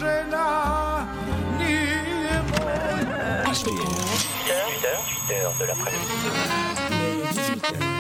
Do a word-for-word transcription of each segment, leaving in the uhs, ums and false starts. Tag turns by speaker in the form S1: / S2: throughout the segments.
S1: H D R, huit heures de l'après-midi. dix-huit heures.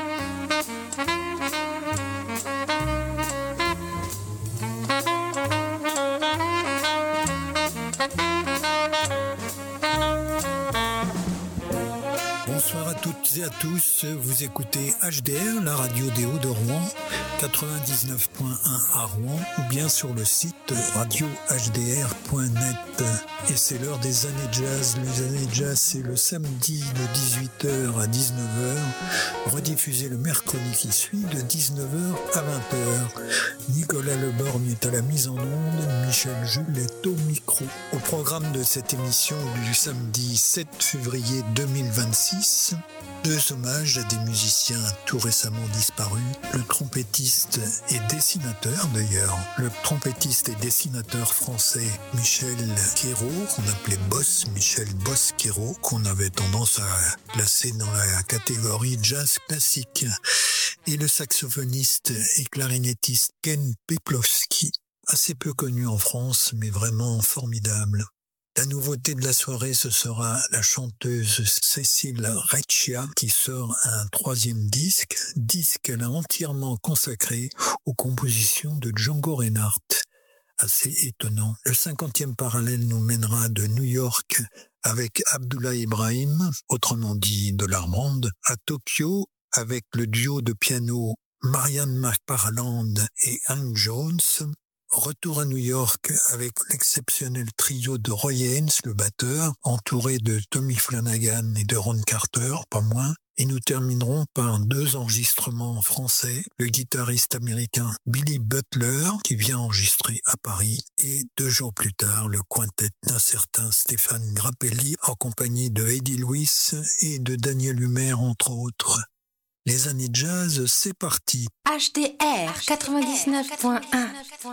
S2: Bonsoir à toutes et à tous, vous écoutez H D R, la radio des Hauts de Rouen, quatre-vingt-dix-neuf point un à Rouen, ou bien sur le site radio h d r point net. Et c'est l'heure des années jazz. Les années jazz, c'est le samedi de dix-huit heures à dix-neuf heures, rediffusé le mercredi qui suit de dix-neuf heures à vingt heures. Nicolas Leborgne est à la mise en onde, Michel Jules est au micro. Au programme de cette émission du samedi sept février deux mille vingt-six, deux hommages à des musiciens tout récemment disparus. Le trompettiste et dessinateur d'ailleurs, le trompettiste et dessinateur français Michel Quérault, qu'on appelait Boss, Michel Boss Quérault, qu'on avait tendance à placer dans la catégorie jazz classique. Et le saxophoniste et clarinettiste Ken Peplowski, assez peu connu en France, mais vraiment formidable. La nouveauté de la soirée, ce sera la chanteuse Cécile Reccia qui sort un troisième disque, disque qu'elle a entièrement consacré aux compositions de Django Reinhardt. Assez étonnant. Le cinquantième parallèle nous mènera de New York avec Abdullah Ibrahim, autrement dit de l'Armande, à Tokyo avec le duo de piano Marianne McFarland et Hank Jones. Retour à New York avec l'exceptionnel trio de Roy Haynes, le batteur, entouré de Tommy Flanagan et de Ron Carter, pas moins. Et nous terminerons par deux enregistrements en français. Le guitariste américain Billy Butler, qui vient enregistrer à Paris. Et deux jours plus tard, le quintet d'un certain Stéphane Grappelli, en compagnie de Eddie Lewis et de Daniel Humer, entre autres. Les années jazz, c'est parti.
S3: H D R quatre-vingt-dix-neuf point un.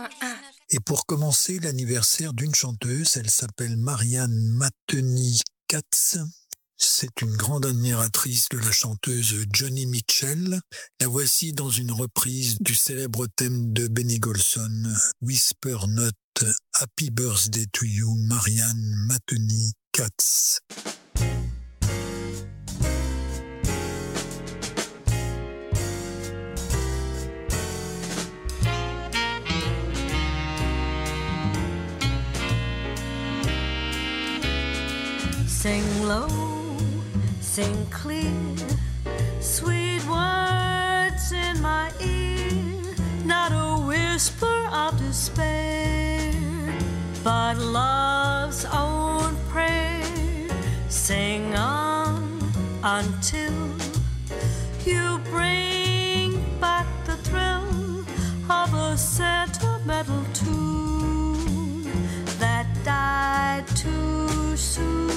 S2: Et pour commencer, l'anniversaire d'une chanteuse, elle s'appelle Marianne Matheny Katz. C'est une grande admiratrice de la chanteuse Joni Mitchell. La voici dans une reprise du célèbre thème de Benny Golson, Whisper Note, Happy Birthday to You, Marianne Matheny Katz.
S4: Sing low, sing clear, sweet words in my ear, not a whisper of despair, but love's own prayer. Sing on until you bring back the thrill of a sentimental tune that died too soon.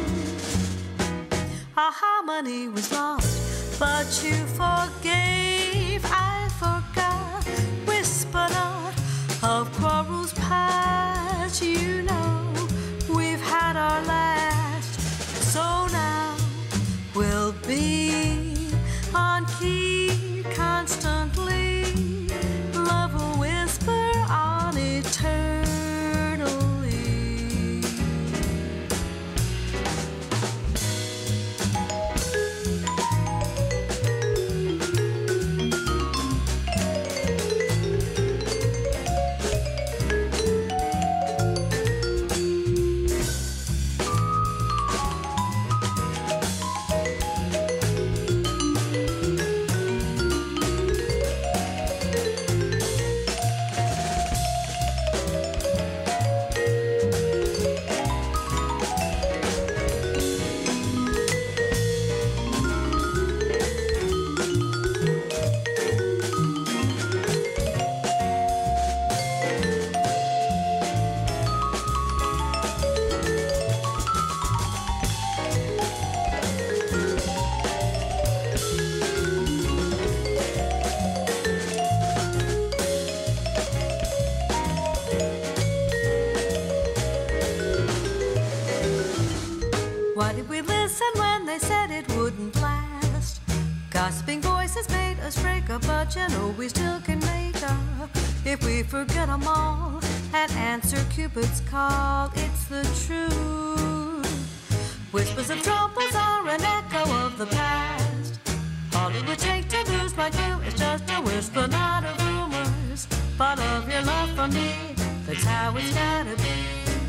S4: Our harmony was lost, but you forgave. I forgot. Whisper not of quarrels past. You know we've had our last, so now we'll be on key constantly. Love will whisper on eternally. Why did we listen when they said it wouldn't last? Gossiping voices made us break up, but you know we still can make up. If we forget them all, and answer Cupid's call. It's the truth. Whispers of troubles are an echo of the past. All it would take to lose my clue is just a whisper, not of rumors, but of your love for me. That's how it's gotta be.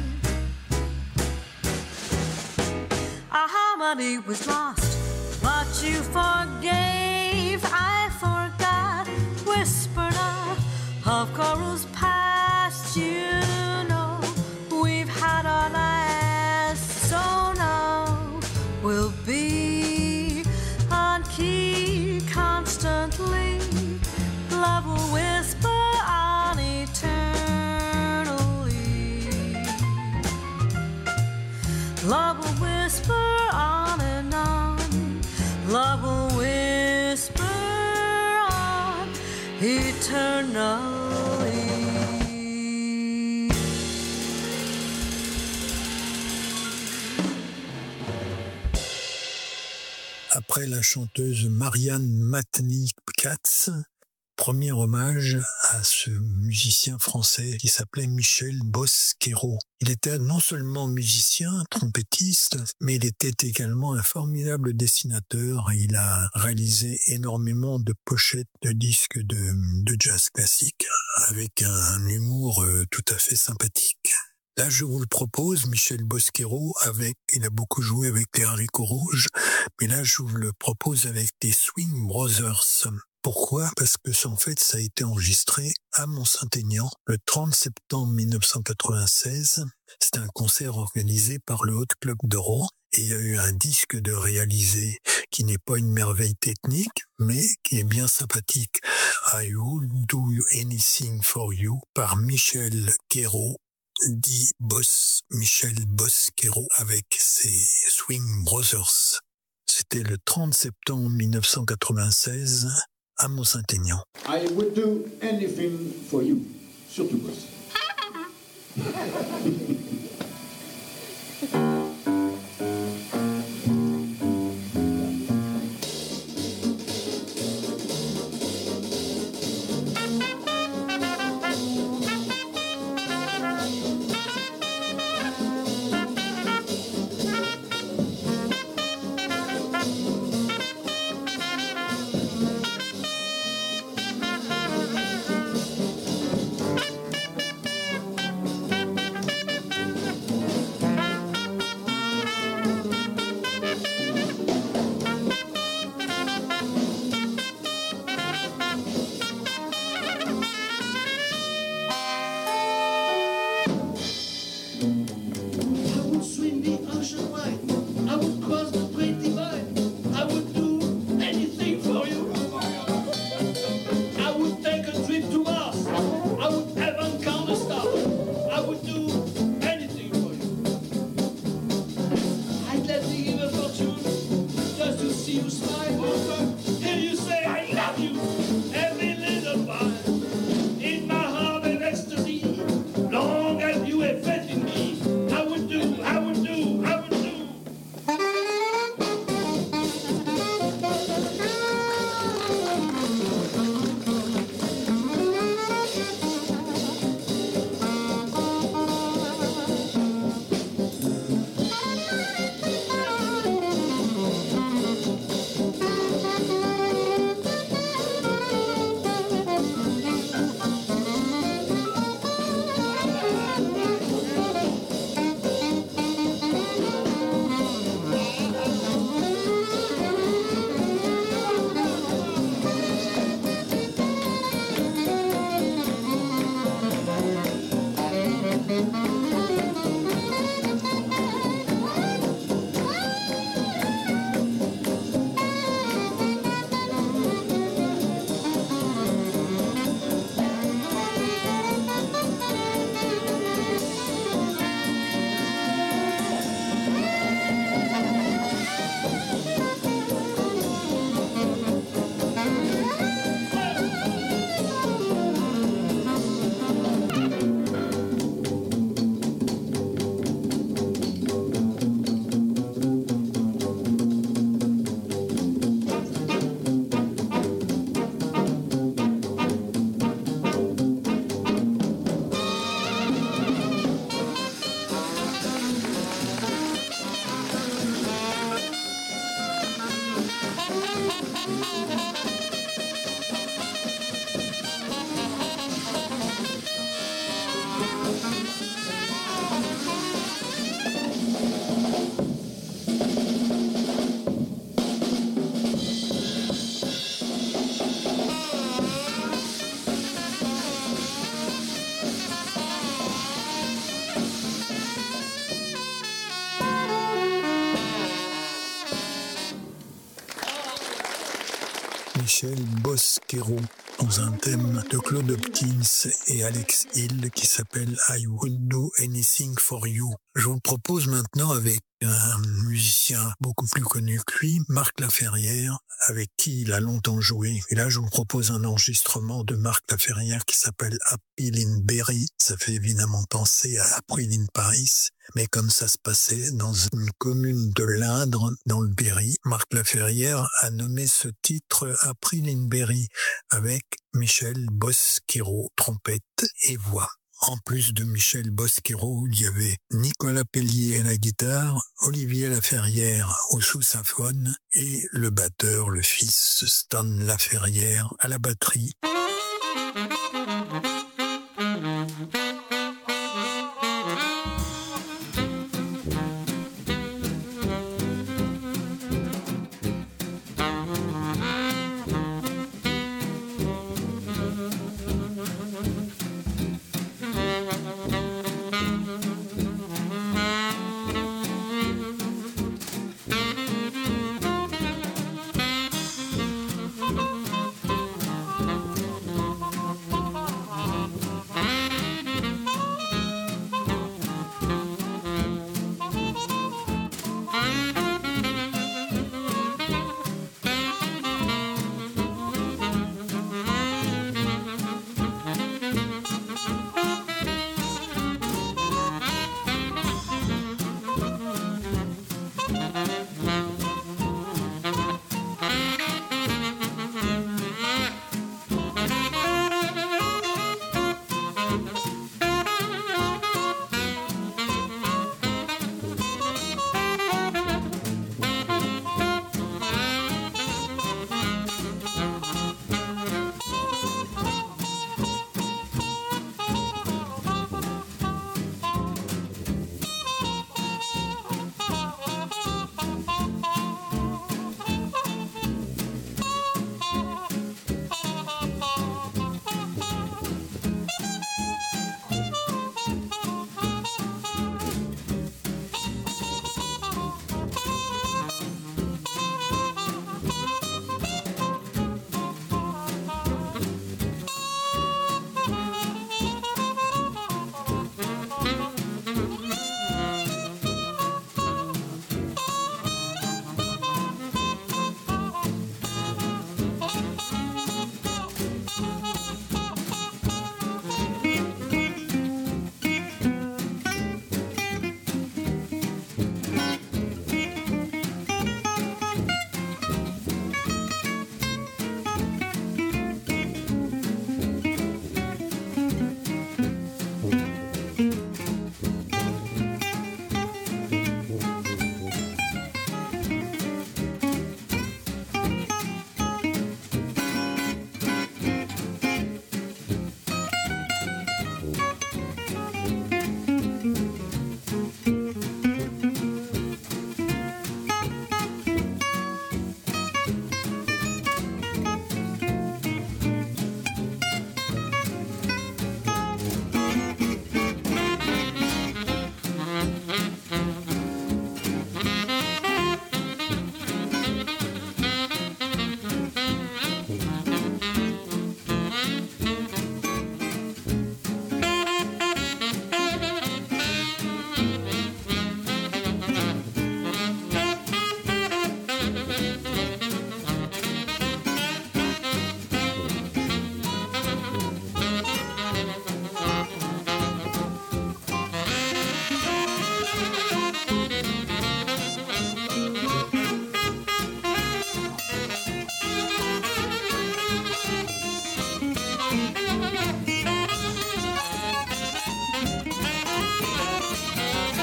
S4: Our harmony was lost, but you forgave. I forgot. Whisper not of corals past. You know we've had our last, so now we'll be on key constantly. Love will whisper on eternally. Love will whisper on and on. Love will whisper on eternally.
S2: Après la chanteuse Marianne Matny-Katz, premier hommage à ce musicien français qui s'appelait Michel Bosquero. Il était non seulement musicien, trompettiste, mais il était également un formidable dessinateur. Il a réalisé énormément de pochettes de disques de, de jazz classique avec un humour tout à fait sympathique. Là, je vous le propose, Michel Bosquero, avec, il a beaucoup joué avec les Haricots Rouges, mais là, je vous le propose avec les Swing Brothers. Pourquoi ? Parce que, en fait, ça a été enregistré à Mont-Saint-Aignan le trente septembre mille neuf cent quatre-vingt-seize. C'était un concert organisé par le Hot Club de Rouen. Et il y a eu un disque de réalisé qui n'est pas une merveille technique, mais qui est bien sympathique. I Will Do Anything For You par Michel Quero, dit Boss, Michel Bosquero avec ses Swing Brothers. C'était le trente septembre mille neuf cent quatre-vingt-seize à Mont-Saint-Aignan.
S5: I would do anything for you. Surtout Boss.
S2: Michel Bosquero, dans un thème de Claude Hopkins et Alex Hill qui s'appelle I Would Do Anything for You. Je vous propose maintenant avec un musicien beaucoup plus connu que lui, Marc Laferrière, avec qui il a longtemps joué. Et là, je vous propose un enregistrement de Marc Laferrière qui s'appelle April in Berry. Ça fait évidemment penser à April in Paris, mais comme ça se passait dans une commune de l'Indre, dans le Berry, Marc Laferrière a nommé ce titre April in Berry avec Michel Bosquero, trompette et voix. En plus de Michel Bosquero, il y avait Nicolas Pellier à la guitare, Olivier Laferrière au sous-saxophone et le batteur, le fils Stan Laferrière à la batterie.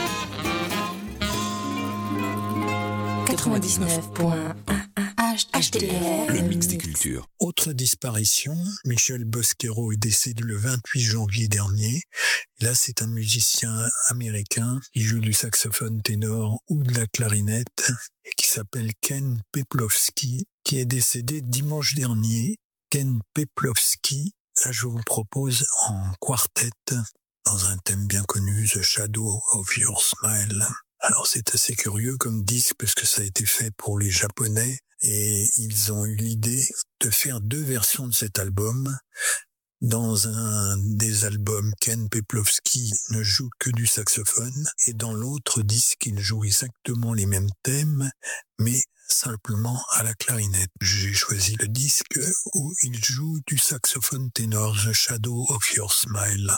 S3: quatre-vingt-dix-neuf point un H D H D R,
S6: le mix des cultures.
S2: Autre disparition, Michel Bosquero est décédé le vingt-huit janvier dernier. Et là, c'est un musicien américain qui joue du saxophone ténor ou de la clarinette et qui s'appelle Ken Peplowski, qui est décédé dimanche dernier. Ken Peplowski, là, je vous propose en quartet, dans un thème bien connu, The Shadow of Your Smile. Alors c'est assez curieux comme disque parce que ça a été fait pour les Japonais et ils ont eu l'idée de faire deux versions de cet album. Dans un des albums, Ken Peplowski ne joue que du saxophone et dans l'autre disque, il joue exactement les mêmes thèmes mais simplement à la clarinette. J'ai choisi le disque où il joue du saxophone ténor, The Shadow of Your Smile.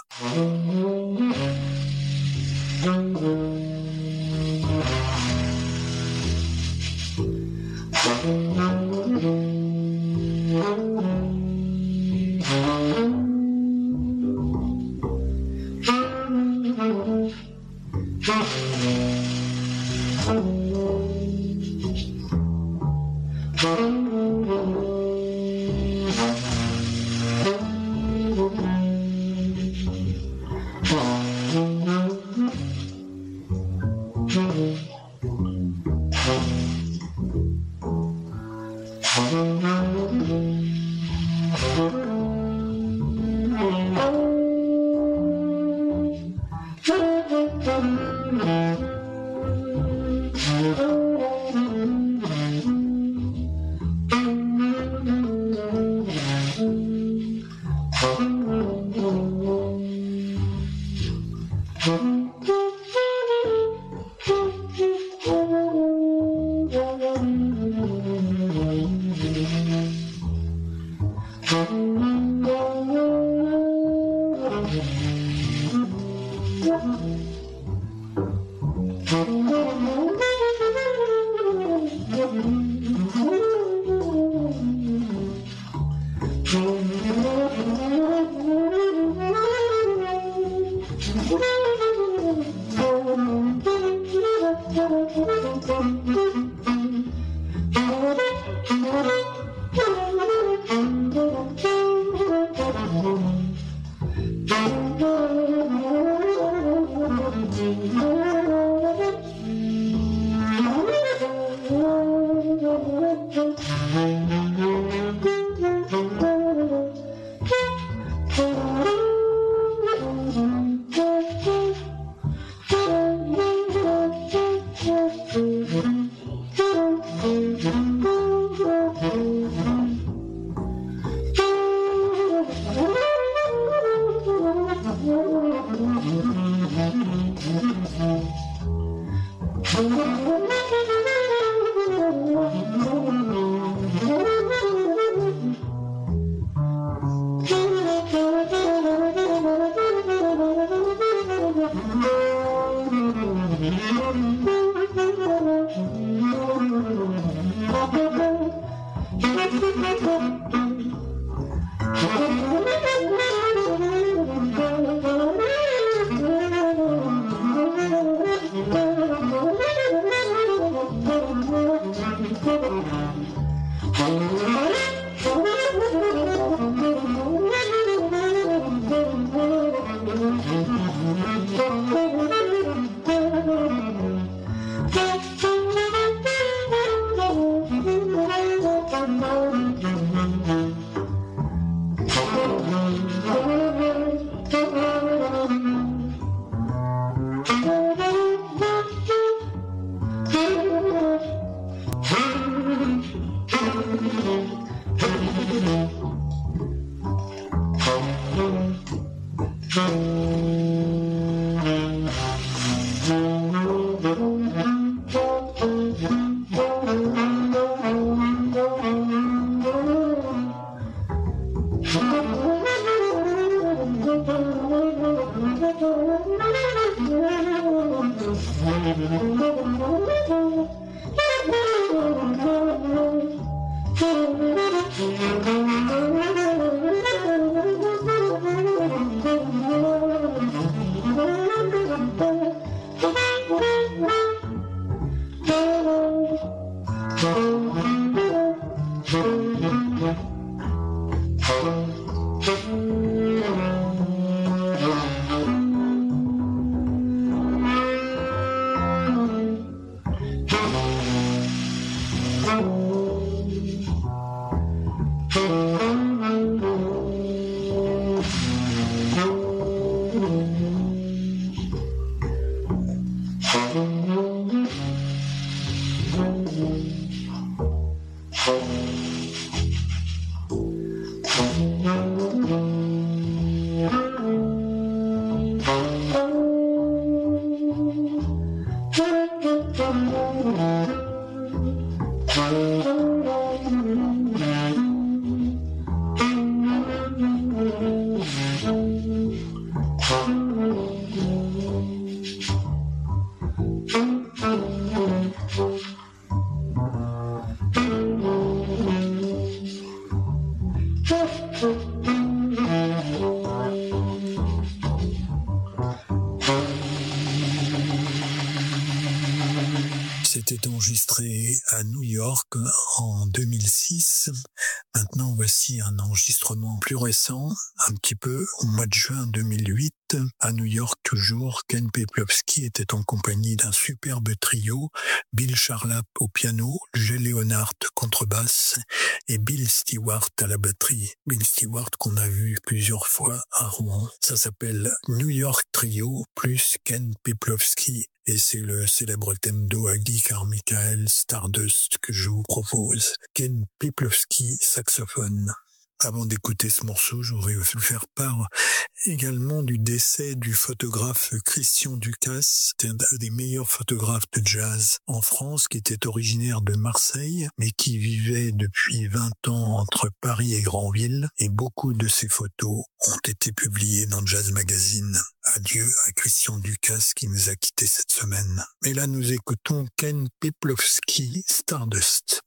S2: C'était enregistré à New York en deux mille six. Maintenant, voici un enregistrement plus récent, un petit peu au mois de juin deux mille huit. À New York toujours, Ken Peplowski était en compagnie d'un superbe trio, Bill Charlap au piano, Jay Leonard contrebasse et Bill Stewart à la batterie. Bill Stewart qu'on a vu plusieurs fois à Rouen. Ça s'appelle New York Trio plus Ken Peplowski. Et c'est le célèbre thème d'Ohagi Carmichael Stardust que je vous propose. Ken Peplowski, saxophone. Avant d'écouter ce morceau, j'aurais voulu faire part également du décès du photographe Christian Ducasse, un des meilleurs photographes de jazz en France, qui était originaire de Marseille, mais qui vivait depuis vingt ans entre Paris et Granville, et beaucoup de ses photos ont été publiées dans Jazz Magazine. Adieu à Christian Ducasse qui nous a quittés cette semaine. Mais là, nous écoutons Ken Peplowski, Stardust.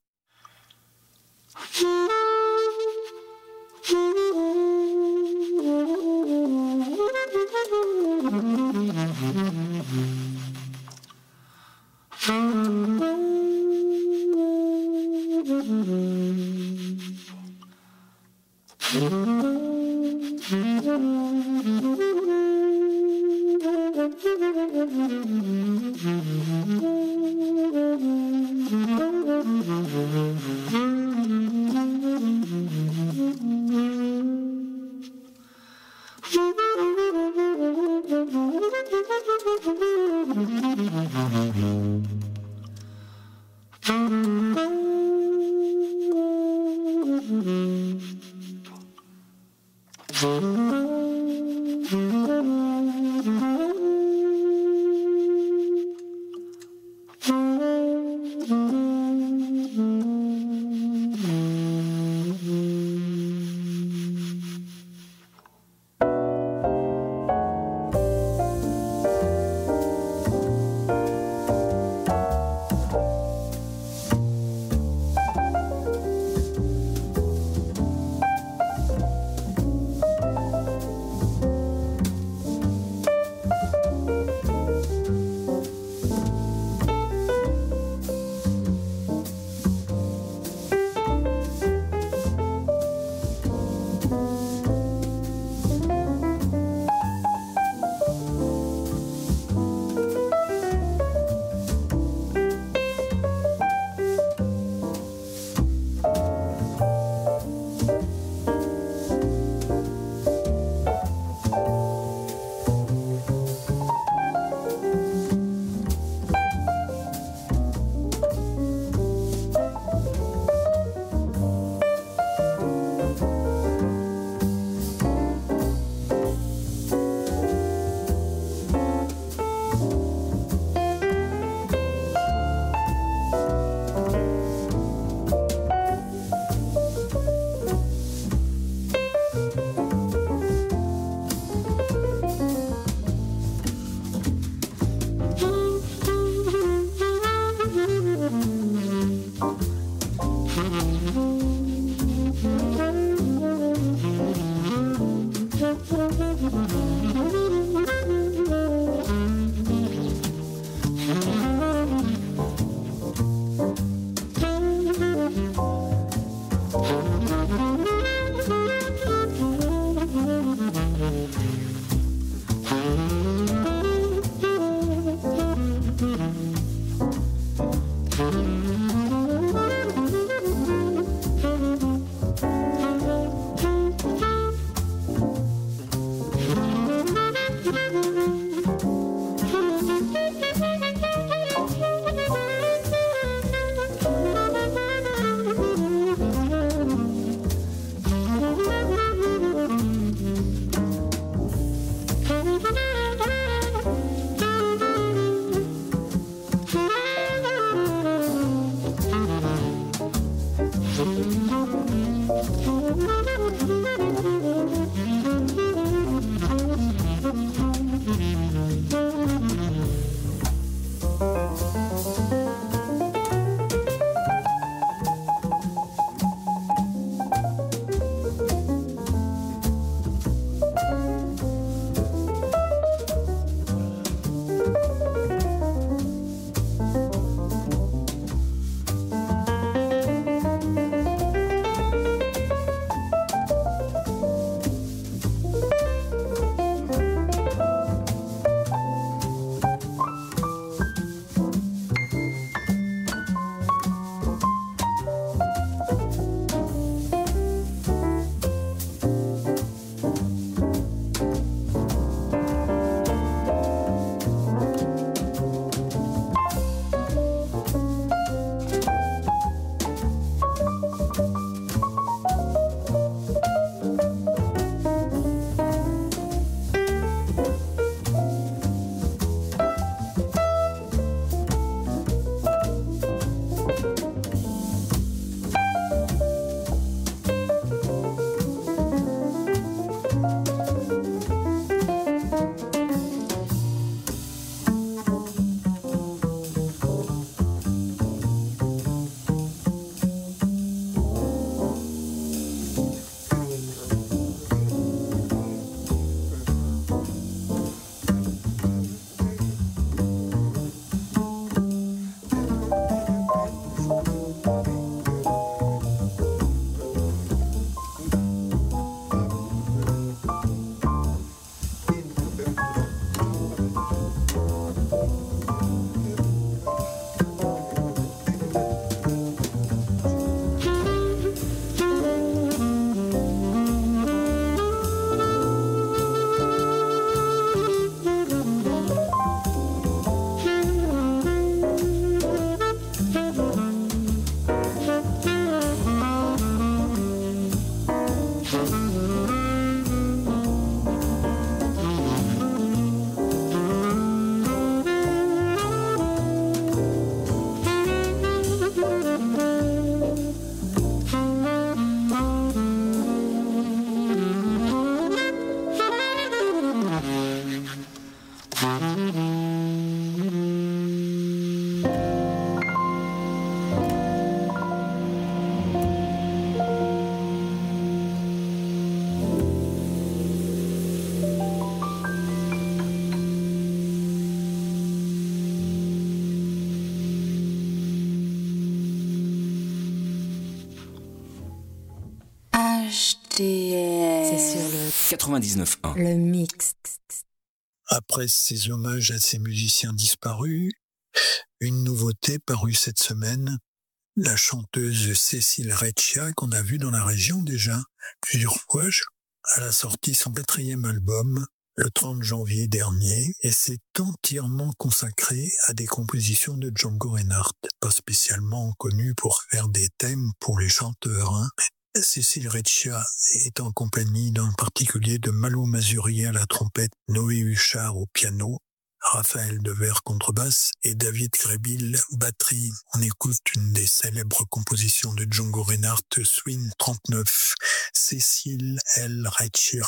S3: C'est sur le
S6: quatre-vingt-dix-neuf point un.
S3: Le mix.
S2: Après ces hommages à ces musiciens disparus, une nouveauté parue cette semaine, la chanteuse Cécile Reccia, qu'on a vue dans la région déjà plusieurs fois. Elle a sorti son quatrième album le trente janvier dernier et s'est entièrement consacrée à des compositions de Django Reinhardt, pas spécialement connu pour faire des thèmes pour les chanteurs, hein. Cécile Reccia est en compagnie d'un particulier de Malo Mazuri à la trompette, Noé Huchard au piano, Raphaël Devers contrebasse et David Grébil batterie. On écoute une des célèbres compositions de Django Reinhardt, Swing trente-neuf, Cécile L. Reccia.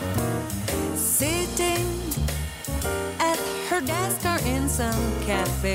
S4: Sitting at her desk or in some cafe,